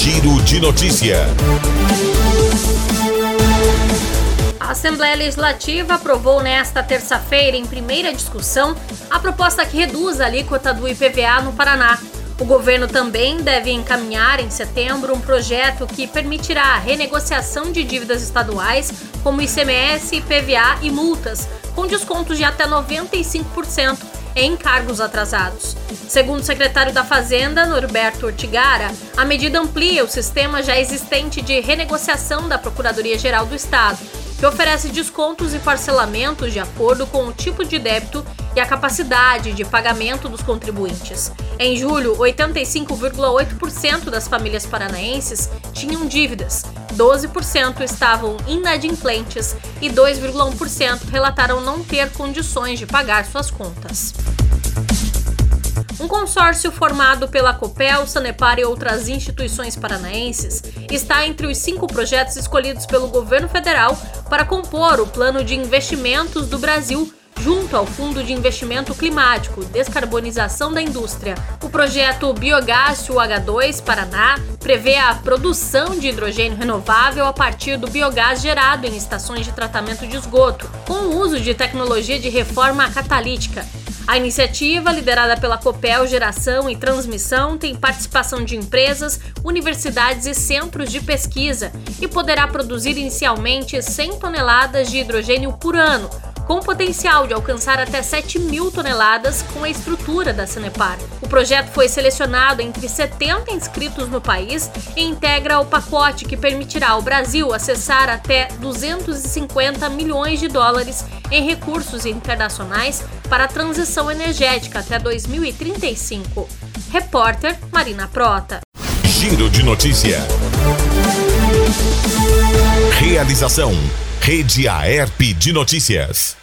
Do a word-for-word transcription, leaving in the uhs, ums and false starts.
Giro de Notícia. A Assembleia Legislativa aprovou nesta terça-feira, em primeira discussão, a proposta que reduz a alíquota do I P V A no Paraná. O governo também deve encaminhar em setembro um projeto que permitirá a renegociação de dívidas estaduais, como I C M S, I P V A e multas, com descontos de até noventa e cinco por cento em encargos atrasados. Segundo o secretário da Fazenda, Norberto Ortigara, a medida amplia o sistema já existente de renegociação da Procuradoria-Geral do Estado, que oferece descontos e parcelamentos de acordo com o tipo de débito e a capacidade de pagamento dos contribuintes. Em julho, oitenta e cinco vírgula oito por cento das famílias paranaenses tinham dívidas, doze por cento estavam inadimplentes e dois vírgula um por cento relataram não ter condições de pagar suas contas. Um consórcio formado pela Copel, Sanepar e outras instituições paranaenses está entre os cinco projetos escolhidos pelo governo federal para compor o Plano de Investimentos do Brasil junto ao Fundo de Investimento Climático, Descarbonização da Indústria. O projeto Biogás U H dois Paraná prevê a produção de hidrogênio renovável a partir do biogás gerado em estações de tratamento de esgoto, com o uso de tecnologia de reforma catalítica. A iniciativa, liderada pela Copel Geração e Transmissão, tem participação de empresas, universidades e centros de pesquisa e poderá produzir inicialmente cem toneladas de hidrogênio por ano, com potencial de alcançar até sete mil toneladas com a estrutura da Sanepar. O projeto foi selecionado entre setenta inscritos no país e integra o pacote que permitirá ao Brasil acessar até duzentos e cinquenta milhões de dólares em recursos internacionais para a transição energética até dois mil e trinta e cinco. Repórter Marina Prota. Giro de Notícia. Realização: Rede Aerp de Notícias.